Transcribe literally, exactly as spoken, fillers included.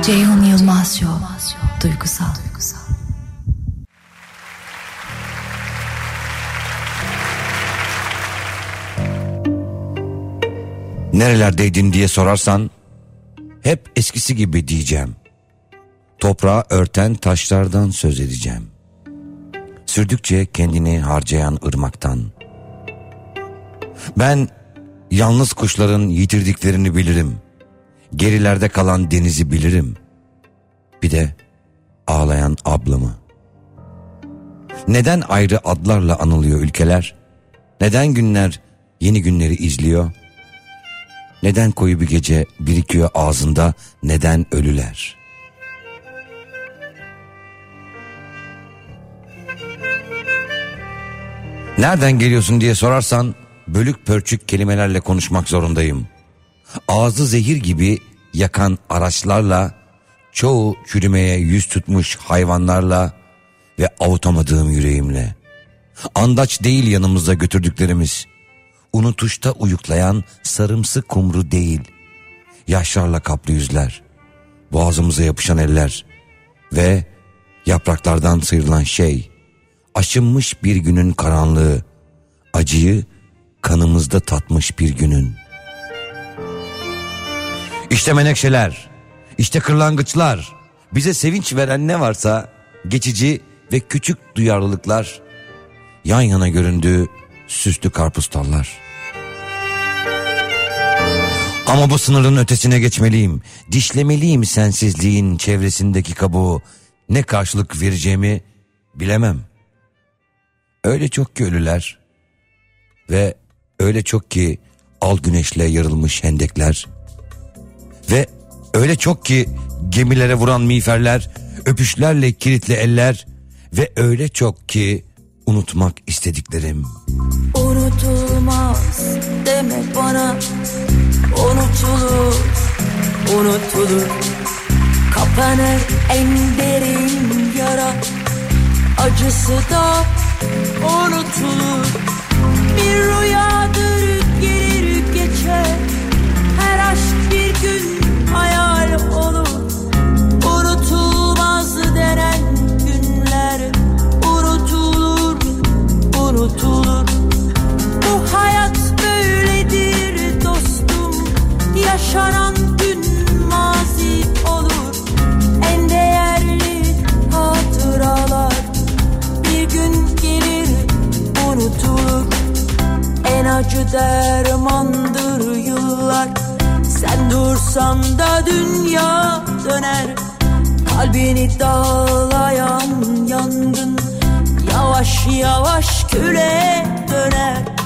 Ceyhun Yılmaz Show. Duygusal. Nerelerdeydin diye sorarsan hep eskisi gibi diyeceğim. Toprağı örten taşlardan söz edeceğim. Sürdükçe kendini harcayan ırmaktan. Ben yalnız kuşların yitirdiklerini bilirim. Gerilerde kalan denizi bilirim. Bir de ağlayan ablamı. Neden ayrı adlarla anılıyor ülkeler? Neden günler yeni günleri izliyor? Neden koyu bir gece birikiyor ağzında? Neden ölüler? Nereden geliyorsun diye sorarsan bölük pörçük kelimelerle konuşmak zorundayım. Ağzı zehir gibi yakan araçlarla, çoğu çürümeye yüz tutmuş hayvanlarla ve avutamadığım yüreğimle. Andaç değil yanımızda götürdüklerimiz. Unutuşta uyuklayan sarımsı kumru değil. Yaşlarla kaplı yüzler, boğazımıza yapışan eller ve yapraklardan sıyrılan şey, aşınmış bir günün karanlığı, acıyı kanımızda tatmış bir günün. İşte menekşeler, işte kırlangıçlar, bize sevinç veren ne varsa geçici ve küçük duyarlılıklar, yan yana göründüğü süslü karpuztallar. Ama bu sınırın ötesine geçmeliyim, dişlemeliyim sensizliğin çevresindeki kabuğu, ne karşılık vereceğimi bilemem. Öyle çok ki ölüler ve öyle çok ki al güneşle yarılmış hendekler ve öyle çok ki gemilere vuran miğferler, öpüşlerle kilitli eller ve öyle çok ki unutmak istediklerim. Unutulmaz deme bana, unutulur, unutulur. Kapanır en derin yara, acısı da unutulur. Bir rüyadır gelir geçer, her aşk bir gün hayal olur. Unutulmaz denen günler unutulur, unutulur. Bu hayat böyledir dostum, yaşanan gün mazi olur. En değerli hatıralar bir gün gelir unutulur. En acı dermandır yıllar, sen dursan da dünya döner. Kalbini dağlayan yangın yavaş yavaş küle döner.